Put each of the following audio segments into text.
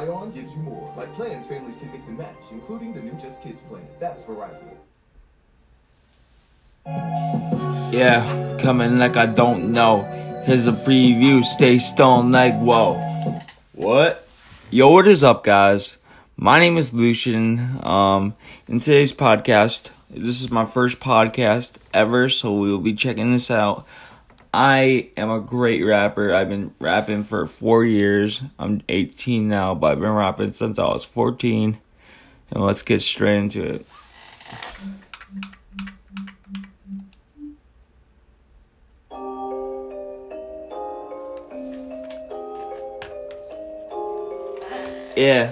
Ion gives you more. Like plans families can mix and match, including the new Just Kids plan. That's Verizon. Yeah, coming like I don't know. Here's a preview, stay stoned like whoa. What? Yo, what is up, guys? My name is Lucian. In today's podcast, this is my first podcast ever, so we will be checking this out. I am a great rapper. I've been rapping for 4 years. I'm 18 now, but I've been rapping since I was 14. And let's get straight into it. Yeah.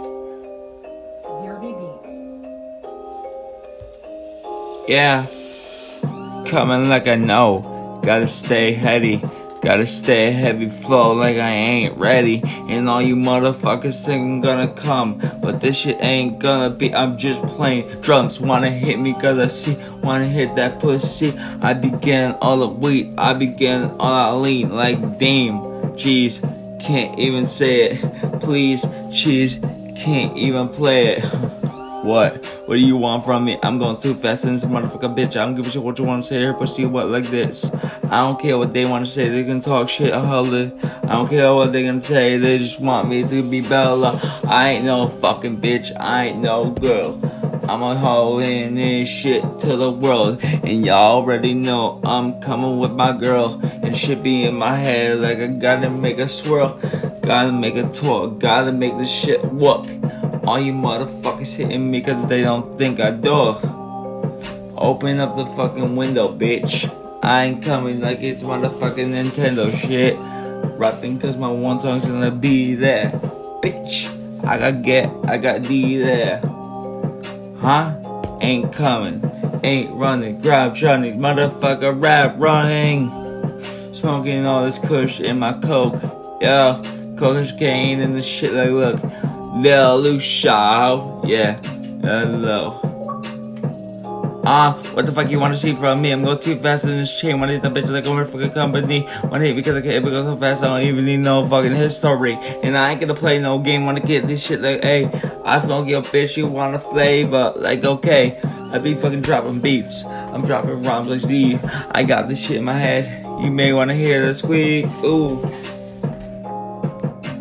Yeah. Coming like I know. Gotta stay heady. Gotta stay heavy flow like I ain't ready. And all you motherfuckers think I'm gonna come, but this shit ain't gonna be. I'm just playing drums. Wanna hit me cause I see. Wanna hit that pussy. I be getting all the weed. I be getting all I lean like damn. Jeez, can't even say it. Please, cheese, can't even play it. What? What do you want from me? I'm going too fast in this motherfucker bitch. I don't give a shit what you want to say here, pussy, what like this. I don't care what they want to say. They can talk shit, I don't care what they gonna say. They just want me to be Bella. I ain't no fucking bitch. I ain't no girl. I'm a hoe in this shit to the world. And y'all already know I'm coming with my girl. And shit be in my head like I gotta make a swirl. Gotta make a twirl. Gotta make this shit work. All you motherfuckers hitting me cause they don't think I do. Open up the fucking window, bitch. I ain't coming like it's motherfucking Nintendo shit. Rapping cause my one song's gonna be there. Bitch, I got D there. Huh? Ain't coming, ain't running, grab shunning, motherfucker rap running. Smoking all this kush in my coke. Yeah, cocaine and this shit like look. Lil Lucia, yeah, hello. What the fuck you wanna see from me? I'm going too fast in this chain. Wanna hit the bitch like a motherfucking company. Wanna hit because I can't go so fast. I don't even need no fucking history. And I ain't gonna play no game. Wanna get this shit like, hey, I smoke your bitch. You want a flavor? Like, okay, I be fucking dropping beats. I'm dropping rhymes like D. I got this shit in my head. You may wanna hear the squeak. Ooh.